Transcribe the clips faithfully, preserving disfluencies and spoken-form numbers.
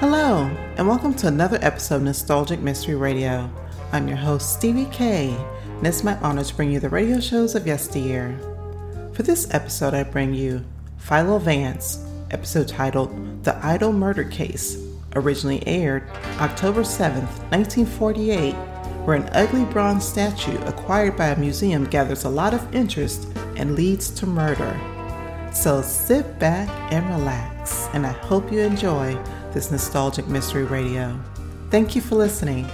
Hello, and welcome to another episode of Nostalgic Mystery Radio. I'm your host, Stevie K, and it's my honor to bring you the radio shows of yesteryear. For this episode, I bring you Philo Vance, episode titled The Idol Murder Case, originally aired October seventh, nineteen forty-eight, where an ugly bronze statue acquired by a museum gathers a lot of interest and leads to murder. So sit back and relax, and I hope you enjoy this nostalgic mystery radio. Thank you for listening.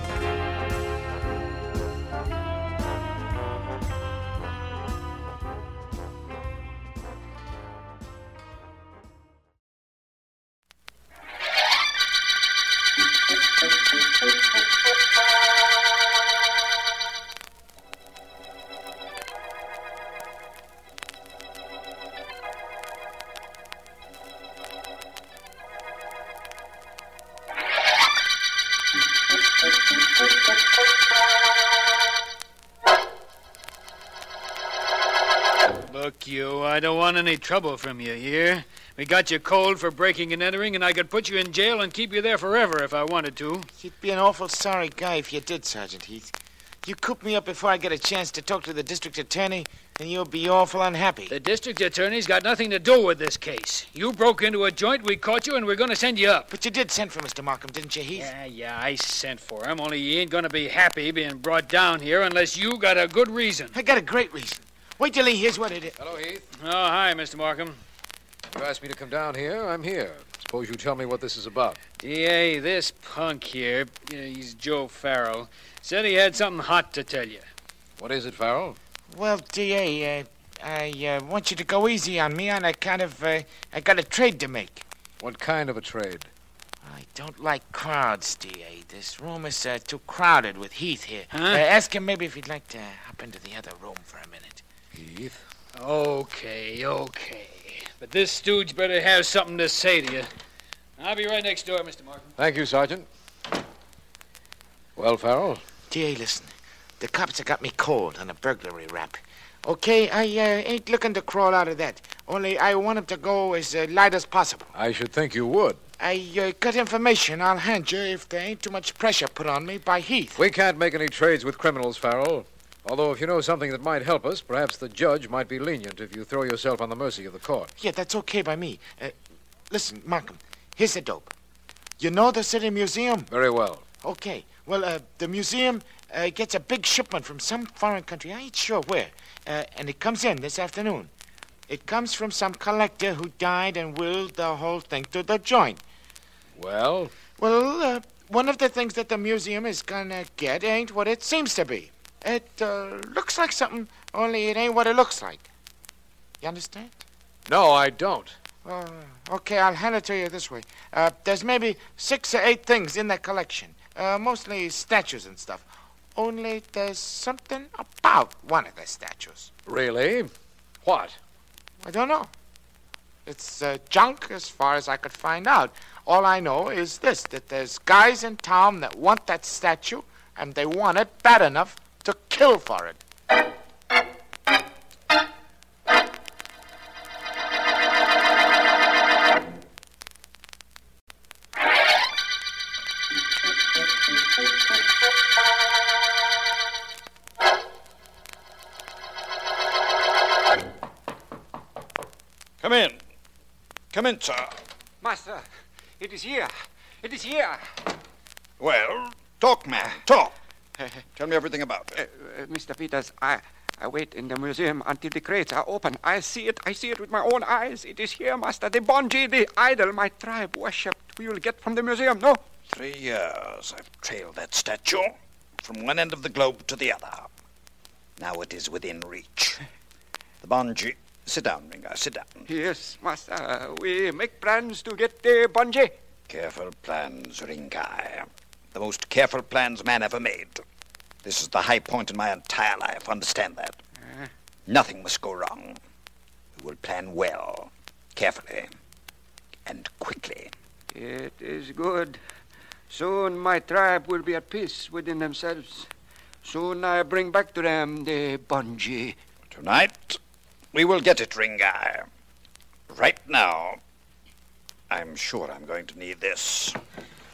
Look, you, I don't want any trouble from you here. We got you cold for breaking and entering, and I could put you in jail and keep you there forever if I wanted to. You'd be an awful sorry guy if you did, Sergeant Heath. You coop me up before I get a chance to talk to the district attorney, and you'll be awful unhappy. The district attorney's got nothing to do with this case. You broke into a joint, we caught you, and we're going to send you up. But you did send for Mister Markham, didn't you, Heath? Yeah, yeah, I sent for him, only he ain't going to be happy being brought down here unless you got a good reason. I got a great reason. Wait till he hears what it is. Hello, Heath. Oh, hi, Mister Markham. You asked me to come down here. I'm here. Suppose you tell me what this is about. D A, this punk here, uh, he's Joe Farrell, said he had something hot to tell you. What is it, Farrell? Well, D A, uh, I uh, want you to go easy on me on a kind of, uh, I got a trade to make. What kind of a trade? I don't like crowds, D A. This room is uh, too crowded with Heath here. Huh? Uh, ask him maybe if he'd like to hop into the other room for a minute. Heath? Okay, okay. But this stooge better have something to say to you. I'll be right next door, Mister Markham. Thank you, Sergeant. Well, Farrell? D A, listen. The cops have got me cold on a burglary rap. Okay, I uh, ain't looking to crawl out of that. Only I want 'em to go as uh, light as possible. I should think you would. I uh, got information I'll hand you if there ain't too much pressure put on me by Heath. We can't make any trades with criminals, Farrell. Although if you know something that might help us, perhaps the judge might be lenient if you throw yourself on the mercy of the court. Yeah, that's okay by me. Uh, listen, Markham, here's the dope. You know the City Museum? Very well. Okay. Well, uh, the museum uh, gets a big shipment from some foreign country. I ain't sure where. Uh, and it comes in this afternoon. It comes from some collector who died and willed the whole thing to the joint. Well? Well, uh, one of the things that the museum is gonna get ain't what it seems to be. It uh, looks like something, only it ain't what it looks like. You understand? No, I don't. Uh, okay, I'll hand it to you this way. Uh, there's maybe six or eight things in that collection, uh, mostly statues and stuff. Only there's something about one of the statues. Really? What? I don't know. It's uh, junk as far as I could find out. All I know is this, that there's guys in town that want that statue, and they want it bad enough to kill for it. Come in. Come in, sir. Master, it is here. It is here. Well, talk, man. Talk. Tell me everything about Uh, it. uh, Mister Peters, I, I wait in the museum until the crates are open. I see it. I see it with my own eyes. It is here, Master. The Bonji, the idol my tribe worshipped. We will get from the museum, no? Three years I've trailed that statue from one end of the globe to the other. Now it is within reach. The Bonji... Sit down, Ringo. Sit down. Yes, Master. We make plans to get the Bonji. Careful plans, Ringai. The most careful plans man ever made. This is the high point in my entire life. Understand that? Uh, Nothing must go wrong. We will plan well, carefully, and quickly. it is good. Soon my tribe will be at peace within themselves. Soon I bring back to them the Bonji. Tonight, we will get it, Ringai. Right now, I'm sure I'm going to need this.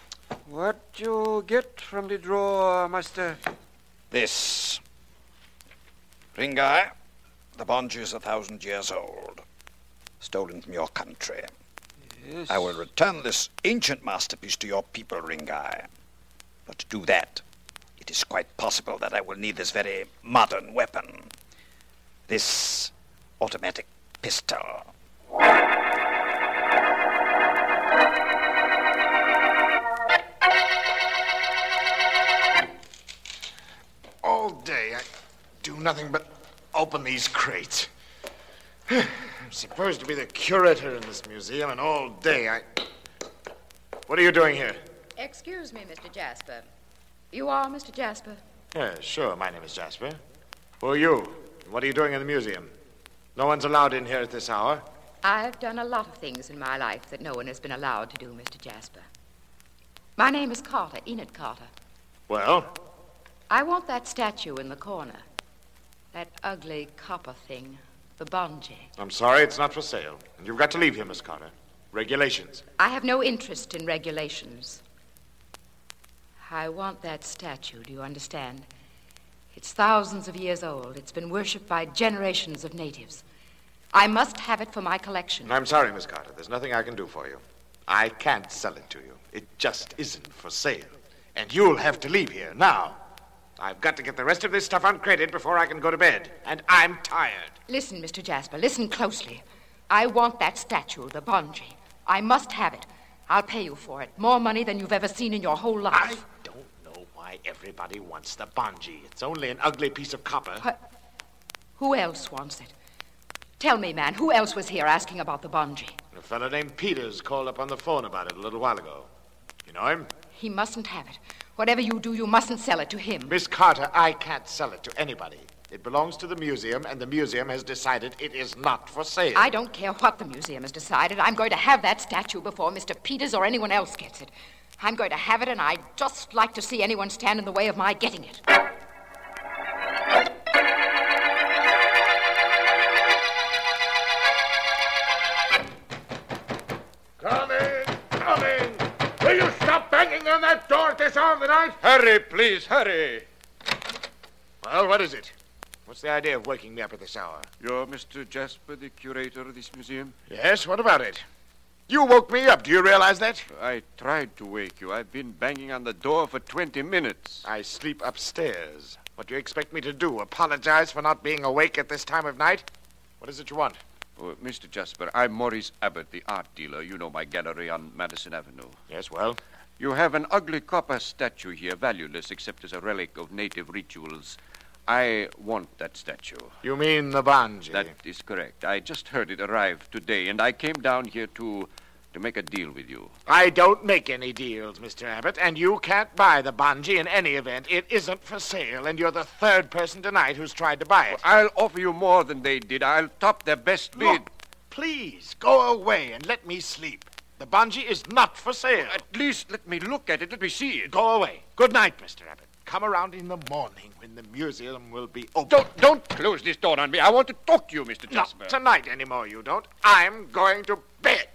What you get from the drawer, master? This. Ringai, the Bonji is a thousand years old. Stolen from your country. Yes. I will return this ancient masterpiece to your people, Ringai. But to do that, it is quite possible that I will need this very modern weapon. This automatic pistol. All day I do nothing but open these crates. I'm supposed to be the curator in this museum, and all day I... What are you doing here? Excuse me, Mister Jasper. You are Mister Jasper? Yeah, sure, my name is Jasper. Who are you? What are you doing in the museum? No one's allowed in here at this hour. I've done a lot of things in my life that no one has been allowed to do, Mister Jasper. My name is Carter, Enid Carter. Well? I want that statue in the corner. That ugly copper thing, the Bonji. I'm sorry, it's not for sale. And you've got to leave here, Miss Carter. Regulations. I have no interest in regulations. I want that statue, do you understand? It's thousands of years old. It's been worshipped by generations of natives. I must have it for my collection. I'm sorry, Miss Carter. There's nothing I can do for you. I can't sell it to you. It just isn't for sale. And you'll have to leave here now. I've got to get the rest of this stuff uncrated before I can go to bed. And I'm tired. Listen, Mister Jasper, listen closely. I want that statue, the Bonji. I must have it. I'll pay you for it. More money than you've ever seen in your whole life. I don't know why everybody wants the Bonji. It's only an ugly piece of copper. What? Who else wants it? Tell me, man, who else was here asking about the Bonji? A fellow named Peters called up on the phone about it a little while ago. You know him? He mustn't have it. Whatever you do, you mustn't sell it to him. Miss Carter, I can't sell it to anybody. It belongs to the museum, and the museum has decided it is not for sale. I don't care what the museum has decided. I'm going to have that statue before Mister Peters or anyone else gets it. I'm going to have it, and I'd just like to see anyone stand in the way of my getting it. Come in! Come in! Will you stop banging on that door at this hour of the night? Hurry, please, hurry. Well, what is it? What's the idea of waking me up at this hour? You're Mister Jasper, the curator of this museum? Yes, what about it? You woke me up. Do you realize that? I tried to wake you. I've been banging on the door for twenty minutes. I sleep upstairs. What do you expect me to do? Apologize for not being awake at this time of night? What is it you want? Oh, Mister Jasper, I'm Maurice Abbott, the art dealer. You know my gallery on Madison Avenue. Yes, well? You have an ugly copper statue here, valueless except as a relic of native rituals. I want that statue. You mean the Bonji? That is correct. I just heard it arrive today, and I came down here to to make a deal with you. I don't make any deals, Mister Abbott, and you can't buy the Bonji in any event. It isn't for sale, and you're the third person tonight who's tried to buy it. I'll offer you more than they did. I'll top their best bid. Look, please, go away and let me sleep. The Bonji is not for sale. At least let me look at it. Let me see it. Go away. Good night, Mister Abbott. Come around in the morning when the museum will be open. Don't, don't close this door on me. I want to talk to you, Mister Jasper. Not tonight anymore, you don't. I'm going to bed.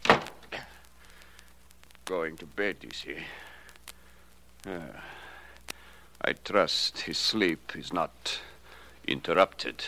Going to bed, you see. Ah, I trust his sleep is not interrupted.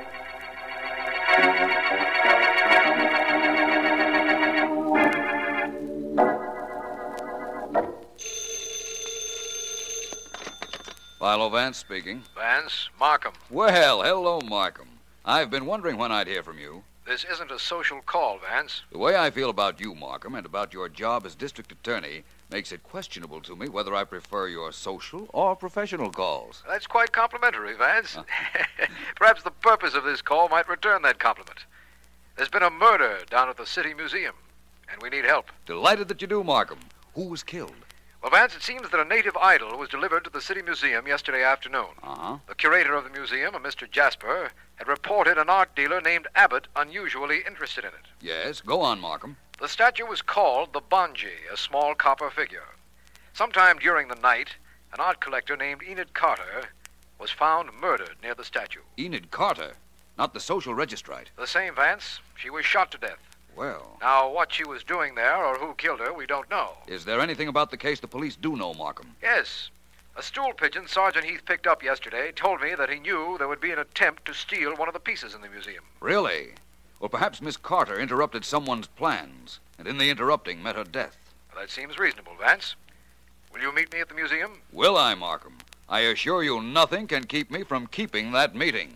Philo Vance speaking. Vance, Markham. Well, hello, Markham. I've been wondering when I'd hear from you. This isn't a social call, Vance. The way I feel about you, Markham, and about your job as district attorney makes it questionable to me whether I prefer your social or professional calls. That's quite complimentary, Vance. Perhaps the purpose of this call might return that compliment. There's been a murder down at the City Museum, and we need help. Delighted that you do, Markham. Who was killed? Well, Vance, it seems that a native idol was delivered to the City Museum yesterday afternoon. Uh-huh. The curator of the museum, a Mister Jasper, had reported an art dealer named Abbott unusually interested in it. Yes, go on, Markham. The statue was called the Bonji, a small copper figure. Sometime during the night, an art collector named Enid Carter was found murdered near the statue. Enid Carter, not the social registrite. The same, Vance. She was shot to death. Well, Now, what she was doing there or who killed her, we don't know. is there anything about the case the police do know, Markham? Yes. A stool pigeon Sergeant Heath picked up yesterday told me that he knew there would be an attempt to steal one of the pieces in the museum. Really? Well, perhaps Miss Carter interrupted someone's plans, and in the interrupting met her death. Well, that seems reasonable, Vance. Will you meet me at the museum? Will I, Markham? I assure you nothing can keep me from keeping that meeting.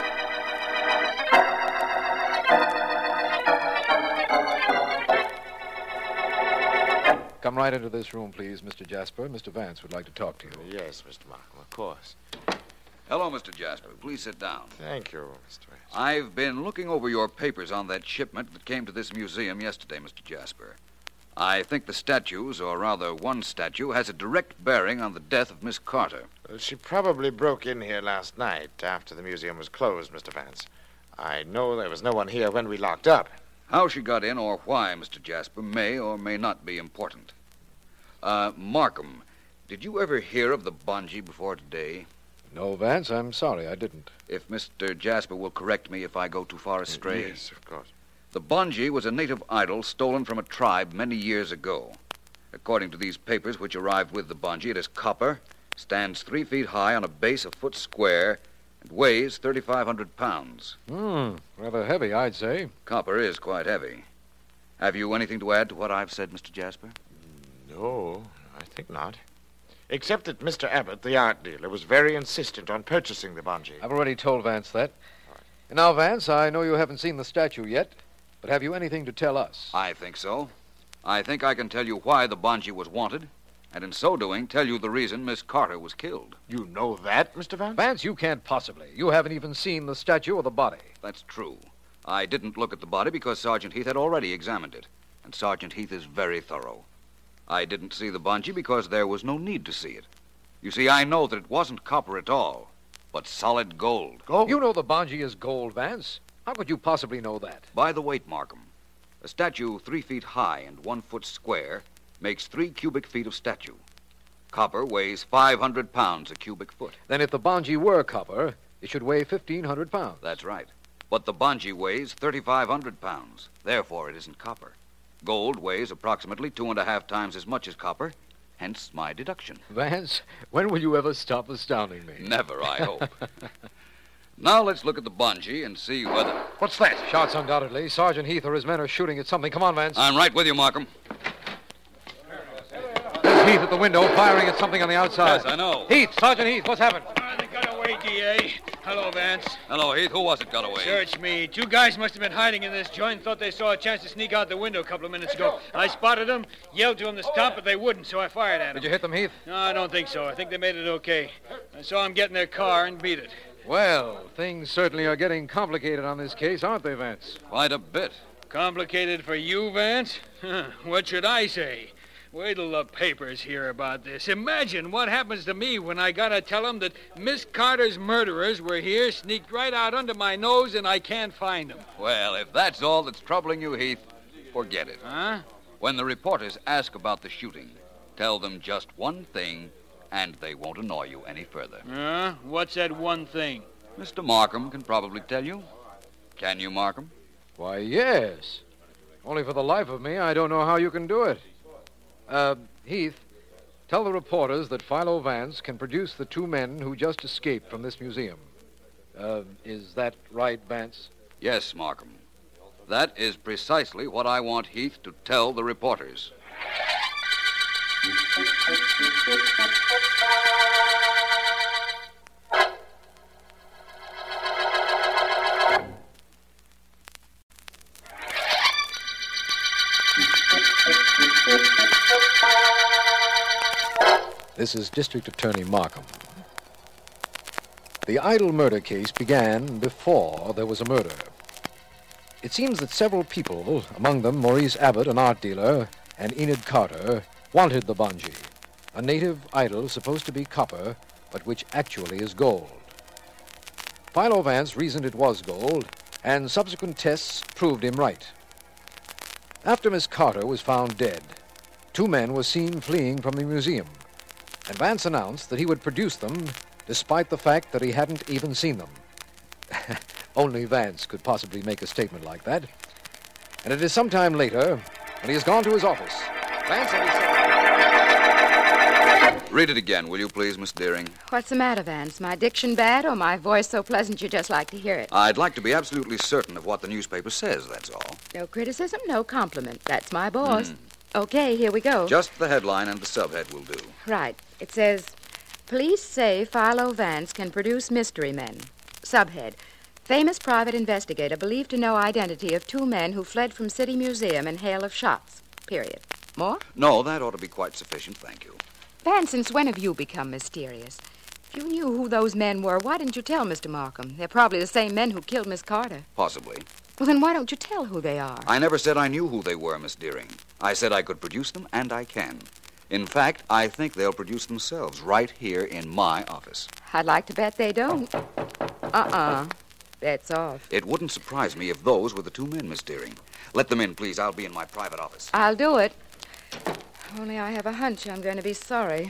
Come right into this room, please, Mister Jasper. Mister Vance would like to talk to you. Yes, Mister Markham, of course. Hello, Mister Jasper. Please sit down. Thank you, Mister Vance. I've been looking over your papers on that shipment that came to this museum yesterday, Mister Jasper. I think the statues, or rather one statue, has a direct bearing on the death of Miss Carter. Well, she probably broke in here last night after the museum was closed, Mister Vance. I know there was no one here when we locked up. How she got in or why, Mister Jasper, may or may not be important. Uh, Markham, did you ever hear of the Bonji before today? No, Vance, I'm sorry, I didn't. If Mister Jasper will correct me if I go too far astray. Yes, of course. The Bonji was a native idol stolen from a tribe many years ago. According to these papers which arrived with the Bonji, it is copper, stands three feet high on a base a foot square, and weighs thirty-five hundred pounds. Hmm, rather heavy, I'd say. Copper is quite heavy. Have you anything to add to what I've said, Mister Jasper? No, I think not. Except that Mister Abbott, the art dealer, was very insistent on purchasing the Bonji. I've already told Vance that. And now, Vance, I know you haven't seen the statue yet, but have you anything to tell us? I think so. I think I can tell you why the Bonji was wanted, and in so doing, tell you the reason Miss Carter was killed. You know that, Mister Vance? Vance, you can't possibly. You haven't even seen the statue or the body. That's true. I didn't look at the body because Sergeant Heath had already examined it, and Sergeant Heath is very thorough. I didn't see the Bonji because there was no need to see it. You see, I know that it wasn't copper at all, but solid gold. Gold? You know the Bonji is gold, Vance. How could you possibly know that? By the weight, Markham. A statue three feet high and one foot square makes three cubic feet of statue. Copper weighs five hundred pounds a cubic foot. Then if the Bonji were copper, it should weigh fifteen hundred pounds. That's right. But the Bonji weighs thirty-five hundred pounds. Therefore, it isn't copper. Gold weighs approximately two and a half times as much as copper, hence my deduction. Vance, when will you ever stop astounding me? Never, I hope. Now let's look at the Bonji and see whether... What's that? Shots, undoubtedly. Sergeant Heath or his men are shooting at something. Come on, Vance. I'm right with you, Markham. There's Heath at the window, firing at something on the outside. Yes, I know. Heath, Sergeant Heath, what's happened? Oh, they got away, D A. Hello, Vance. Hello, Heath. Who was it got away? Search me. Two guys must have been hiding in this joint and thought they saw a chance to sneak out the window a couple of minutes ago. I spotted them, yelled to them to stop, but they wouldn't, so I fired at them. Did you hit them, Heath? No, I don't think so. I think they made it okay. I saw them get in their car and beat it. Well, things certainly are getting complicated on this case, aren't they, Vance? Quite a bit. Complicated for you, Vance? Huh, what should I say? Wait till the papers hear about this. Imagine what happens to me when I gotta tell them that Miss Carter's murderers were here, sneaked right out under my nose, and I can't find them. Well, if that's all that's troubling you, Heath, forget it. Huh? When the reporters ask about the shooting, tell them just one thing, and they won't annoy you any further. Huh? What's that one thing? Mister Markham can probably tell you. Can you, Markham? Why, yes. Only for the life of me, I don't know how you can do it. Uh, Heath, tell the reporters that Philo Vance can produce the two men who just escaped from this museum. Uh, is that right, Vance? Yes, Markham. That is precisely what I want Heath to tell the reporters. This is District Attorney Markham. The Idol murder case began before there was a murder. It seems that several people, among them Maurice Abbott, an art dealer, and Enid Carter, wanted the Bonji, a native idol supposed to be copper, but which actually is gold. Philo Vance reasoned it was gold, and subsequent tests proved him right. After Miss Carter was found dead, two men were seen fleeing from the museum, and Vance announced that he would produce them despite the fact that he hadn't even seen them. Only Vance could possibly make a statement like that. And it is some time later when he has gone to his office. Vance and his Read it again, will you please, Miss Deering? What's the matter, Vance? My diction bad or my voice so pleasant you just like to hear it? I'd like to be absolutely certain of what the newspaper says, that's all. No criticism, no compliment. That's my boss. Mm. Okay, here we go. Just the headline and the subhead will do. Right. It says, Police say Philo Vance can produce mystery men. Subhead, famous private investigator believed to know identity of two men who fled from City Museum in hail of shots. Period. More? No, that ought to be quite sufficient, thank you. Vance, since when have you become mysterious? If you knew who those men were, why didn't you tell Mister Markham? They're probably the same men who killed Miss Carter. Possibly. Well, then why don't you tell who they are? I never said I knew who they were, Miss Deering. I said I could produce them, and I can. In fact, I think they'll produce themselves right here in my office. I'd like to bet they don't. Uh-uh. Bet's off. It wouldn't surprise me if those were the two men, Miss Deering. Let them in, please. I'll be in my private office. I'll do it. Only I have a hunch I'm going to be sorry.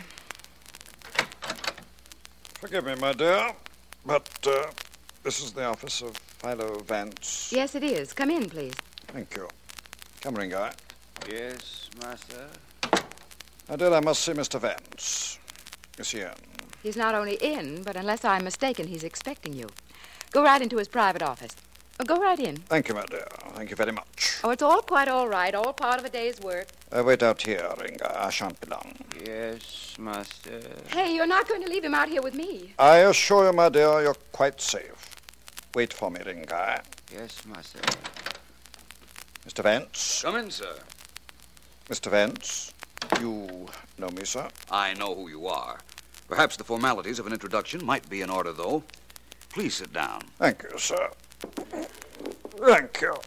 Forgive me, my dear, but uh, this is the office of Philo Vance. Yes, it is. Come in, please. Thank you. Come, Ringo. Yes, master. My dear, I must see Mister Vance. Is he in? He's not only in, but unless I'm mistaken, he's expecting you. Go right into his private office. Oh, go right in. Thank you, my dear. Thank you very much. Oh, it's all quite all right. All part of a day's work. Uh, wait out here, Ringo. I shan't be long. Yes, master. Hey, you're not going to leave him out here with me. I assure you, my dear, you're quite safe. Wait for me, Ringo. Yes, master. Mister Vance. Come in, sir. Mister Vance, you know me, sir? I know who you are. Perhaps the formalities of an introduction might be in order, though. Please sit down. Thank you, sir. Thank you.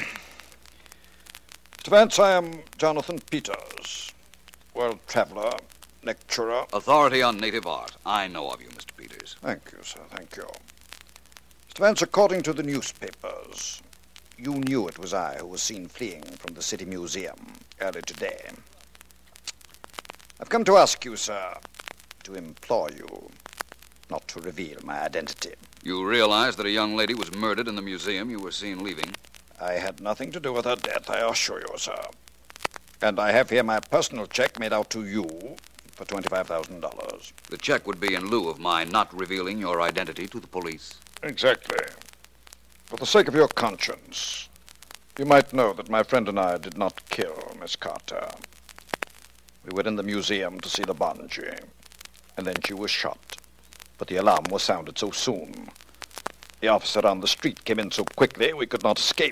Mister Vance, I am Jonathan Peters, world traveler, lecturer. Authority on native art. I know of you, Mister Peters. Thank you, sir. Thank you. Mister Vance, according to the newspapers, you knew it was I who was seen fleeing from the City Museum early today. I've come to ask you, sir, to implore you not to reveal my identity. You realize that a young lady was murdered in the museum you were seen leaving? I had nothing to do with her death, I assure you, sir. And I have here my personal check made out to you for twenty-five thousand dollars. The check would be in lieu of my not revealing your identity to the police. Exactly. For the sake of your conscience, you might know that my friend and I did not kill Miss Carter. We were in the museum to see the Bonji, and then she was shot. But the alarm was sounded so soon. The officer on the street came in so quickly we could not escape.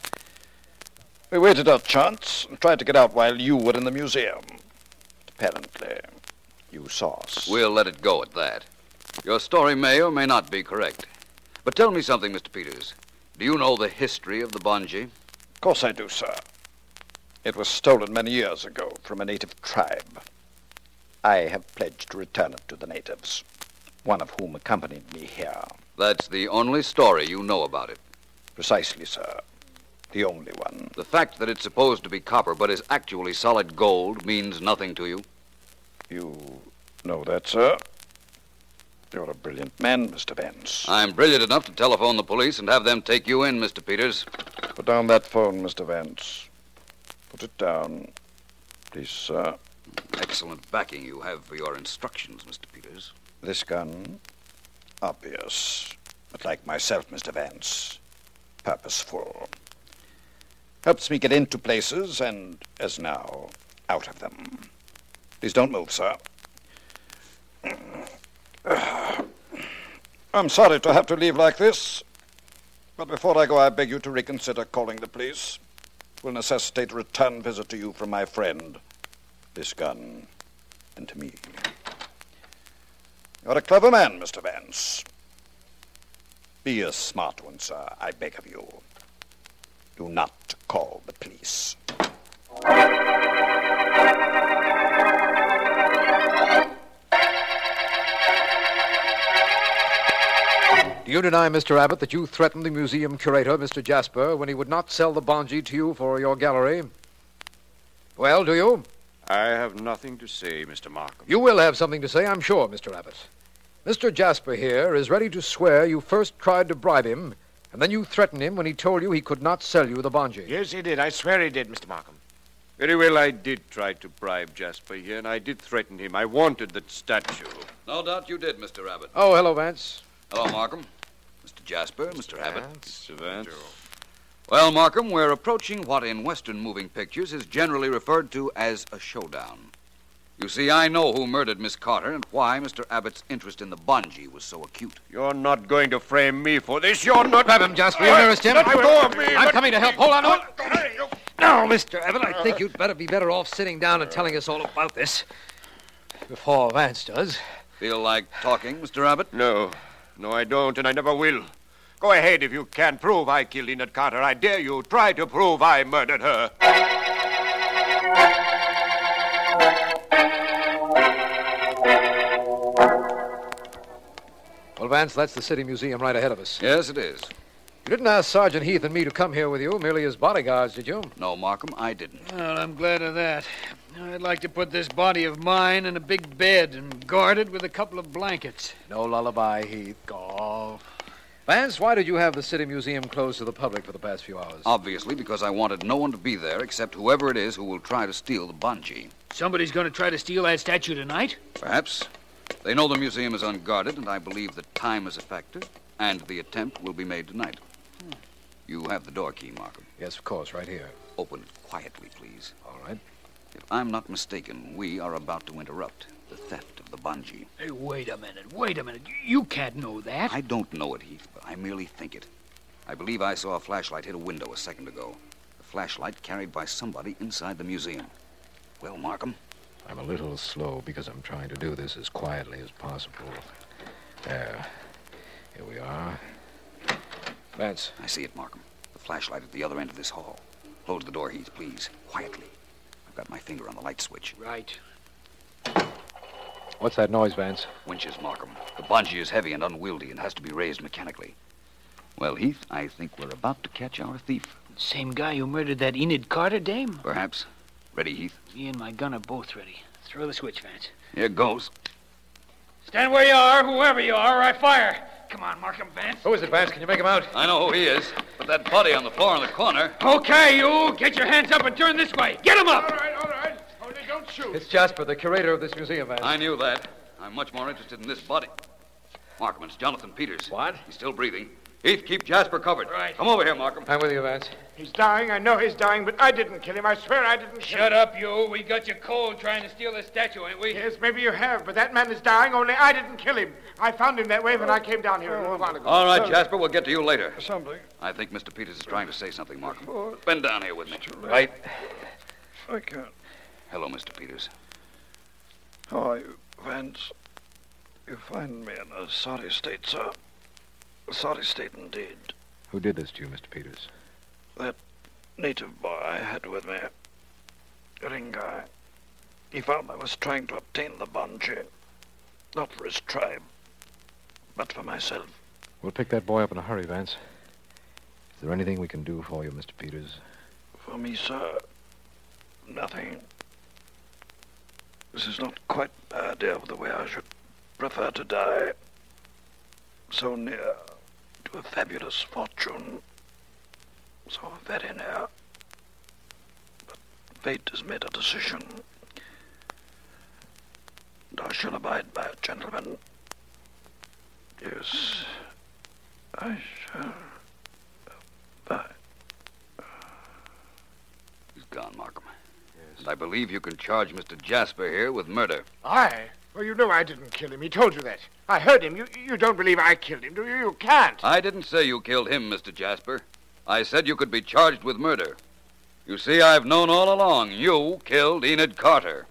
We waited our chance and tried to get out while you were in the museum. Apparently, you saw us. We'll let it go at that. Your story may or may not be correct. But tell me something, Mister Peters. Do you know the history of the Bonji? Of course I do, sir. It was stolen many years ago from a native tribe. I have pledged to return it to the natives, one of whom accompanied me here. That's the only story you know about it? Precisely, sir. The only one. The fact that it's supposed to be copper but is actually solid gold means nothing to you? You know that, sir? You're a brilliant man, Mister Vance. I'm brilliant enough to telephone the police and have them take you in, Mister Peters. Put down that phone, Mister Vance. Put it down, please, sir. Excellent backing you have for your instructions, Mister Peters. This gun, obvious, but like myself, Mister Vance, purposeful. Helps me get into places and, as now, out of them. Please don't move, sir. I'm sorry to have to leave like this, but before I go, I beg you to reconsider calling the police. It will necessitate a return visit to you from my friend, this gun, and to me. You're a clever man, Mister Vance. Be a smart one, sir, I beg of you. Do not call the police. Do you deny, Mister Abbott, that you threatened the museum curator, Mister Jasper, when he would not sell the Bonji to you for your gallery? Well, do you? I have nothing to say, Mister Markham. You will have something to say, I'm sure, Mister Abbott. Mister Jasper here is ready to swear you first tried to bribe him And then you threatened him when he told you he could not sell you the bungee. Yes, he did. I swear he did, Mister Markham. Very well, I did try to bribe Jasper here, and I did threaten him. I wanted that statue. No doubt you did, Mister Abbott. Oh, hello, Vance. Hello, Markham. Mister Jasper, Mister Abbott. Mister Vance. Well, Markham, we're approaching what in Western moving pictures is generally referred to as a showdown. You see, I know who murdered Miss Carter and why Mister Abbott's interest in the bungee was so acute. You're not going to frame me for this. You're not... Grab him, Jasper. You'll arrest him. Let go of me. I'm let... coming to help. Hold on to it. Now, Mister Abbott, I think you'd better be better off sitting down and telling us all about this before Vance does. Feel like talking, Mister Abbott? No. No, I don't, and I never will. Go ahead if you can prove I killed Enid Carter. I dare you. Try to prove I murdered her. Well, Vance, that's the City Museum right ahead of us. Yes, it is. You didn't ask Sergeant Heath and me to come here with you, merely as bodyguards, did you? No, Markham, I didn't. Well, I'm glad of that. I'd like to put this body of mine in a big bed and guard it with a couple of blankets. No lullaby, Heath. Golf. Vance, why did you have the City Museum closed to the public for the past few hours? Obviously, because I wanted no one to be there except whoever it is who will try to steal the bungee. Somebody's going to try to steal that statue tonight? Perhaps. They know the museum is unguarded, and I believe that time is a factor, and the attempt will be made tonight. Hmm. You have the door key, Markham. Yes, of course, right here. Open it quietly, please. All right. If I'm not mistaken, we are about to interrupt the theft of the bungee. Hey, wait a minute, wait a minute. You can't know that. I don't know it, Heath, but I merely think it. I believe I saw a flashlight hit a window a second ago. A flashlight carried by somebody inside the museum. Well, Markham? I'm a little slow because I'm trying to do this as quietly as possible. There. Here we are. Vance. I see it, Markham. The flashlight at the other end of this hall. Close the door, Heath, please. Quietly. I've got my finger on the light switch. Right. What's that noise, Vance? Winches, Markham. The bungee is heavy and unwieldy and has to be raised mechanically. Well, Heath, I think we're about to catch our thief. Same guy who murdered that Enid Carter dame? Perhaps. Ready, Heath? Me and my gun are both ready. Throw the switch, Vance. Here goes. Stand where you are, whoever you are, or I fire. Come on, Markham, Vance. Who is it, Vance? Can you make him out? I know who he is. But that body on the floor in the corner. Okay, you. Get your hands up and turn this way. Get him up. All right, all right. Only don't shoot. It's Jasper, the curator of this museum, Vance. I knew that. I'm much more interested in this body. Markham, it's Jonathan Peters. What? He's still breathing. Heath, keep Jasper covered. Right. Come over here, Markham. I'm with you, Vance. He's dying. I know he's dying, but I didn't kill him. I swear I didn't kill Shut him. up, you. We got you cold trying to steal this statue, ain't we? Yes, maybe you have, but that man is dying, only I didn't kill him. I found him that way when I came down here a little while ago. All right, Jasper, we'll get to you later. Something. I think Mister Peters is trying to say something, Markham. Bend down here with me. Right. I can't. Hello, Mister Peters. How are you, Vance? You find me in a sorry state, sir. A sorry state indeed. Who did this to you, Mister Peters? That native boy I had with me, Ringai. He found I was trying to obtain the bungee. Not for his tribe, but for myself. We'll pick that boy up in a hurry, Vance. Is there anything we can do for you, Mister Peters? For me, sir, nothing. This is not quite the idea of the way I should prefer to die. So near to a fabulous fortune. So very near. But fate has made a decision. And I shall abide by it, gentlemen. Yes, I shall abide. He's gone, Markham. Yes. And I believe you can charge Mister Jasper here with murder. I? Well, you know I didn't kill him. He told you that. I heard him. You you don't believe I killed him, do you? You can't. I didn't say you killed him, Mister Jasper. I said you could be charged with murder. You see, I've known all along you killed Enid Carter.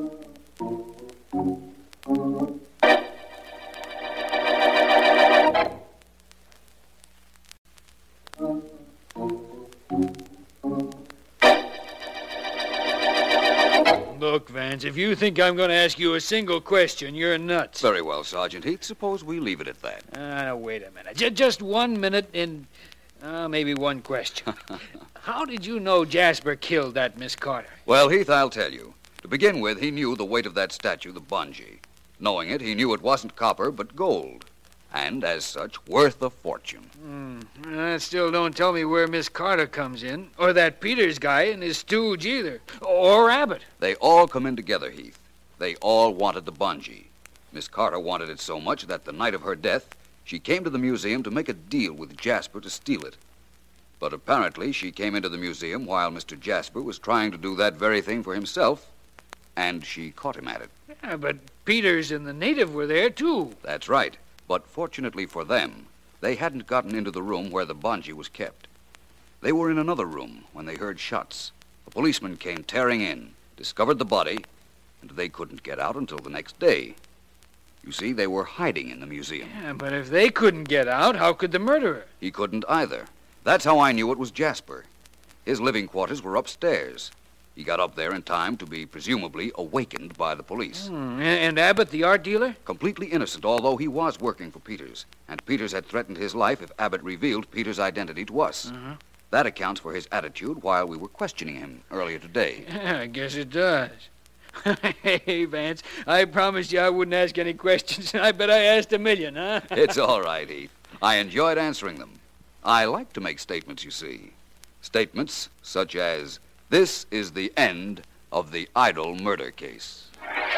Look, Vance, if you think I'm going to ask you a single question, you're nuts. Very well, Sergeant Heath. Suppose we leave it at that. Ah, uh, wait a minute. J- just one minute and uh, maybe one question. How did you know Jasper killed that Miss Carter? Well, Heath, I'll tell you. To begin with, he knew the weight of that statue, the bungee. Knowing it, he knew it wasn't copper, but gold. and as such, worth a fortune. Mm, that still don't tell me where Miss Carter comes in, or that Peters guy and his stooge either, or Abbott. They all come in together, Heath. They all wanted the bungee. Miss Carter wanted it so much that the night of her death, she came to the museum to make a deal with Jasper to steal it. But apparently she came into the museum while Mister Jasper was trying to do that very thing for himself, and she caught him at it. Yeah, but Peters and the native were there, too. That's right. But fortunately for them, they hadn't gotten into the room where the bungee was kept. They were in another room when they heard shots. A policeman came tearing in, discovered the body, and they couldn't get out until the next day. You see, they were hiding in the museum. Yeah, but if they couldn't get out, how could the murderer? He couldn't either. That's how I knew it was Jasper. His living quarters were upstairs. He got up there in time to be presumably awakened by the police. Hmm. And Abbott, the art dealer? Completely innocent, although he was working for Peters. And Peters had threatened his life if Abbott revealed Peters' identity to us. Uh-huh. That accounts for his attitude while we were questioning him earlier today. Yeah, I guess it does. Hey, Vance, I promised you I wouldn't ask any questions, and I bet I asked a million, huh? It's all right, Heath. I enjoyed answering them. I like to make statements, you see. Statements such as, this is the end of the Idol murder case.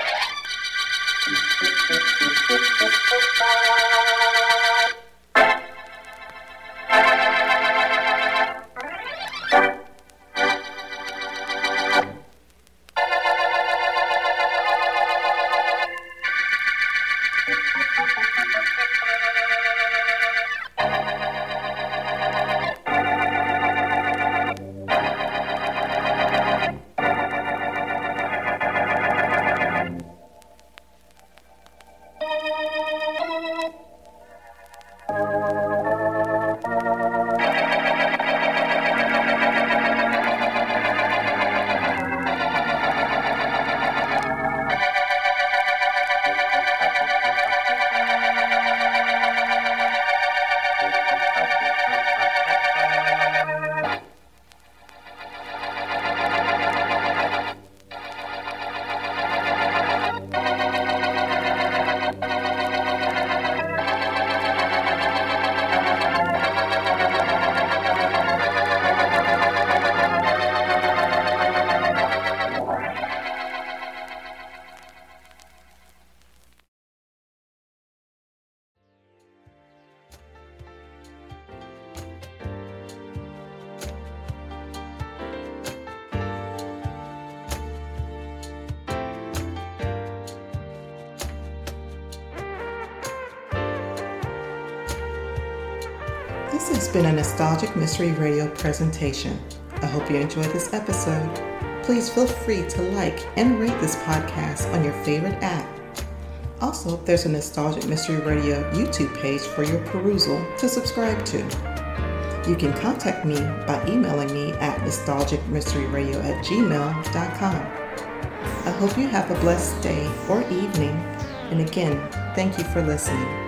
This has been a Nostalgic Mystery Radio presentation. I hope you enjoyed this episode. Please feel free to like and rate this podcast on your favorite app. Also, there's a Nostalgic Mystery Radio YouTube page for your perusal to subscribe to. You can contact me by emailing me at nostalgicmysteryradio at gmail dot com. I hope you have a blessed day or evening. And again, thank you for listening.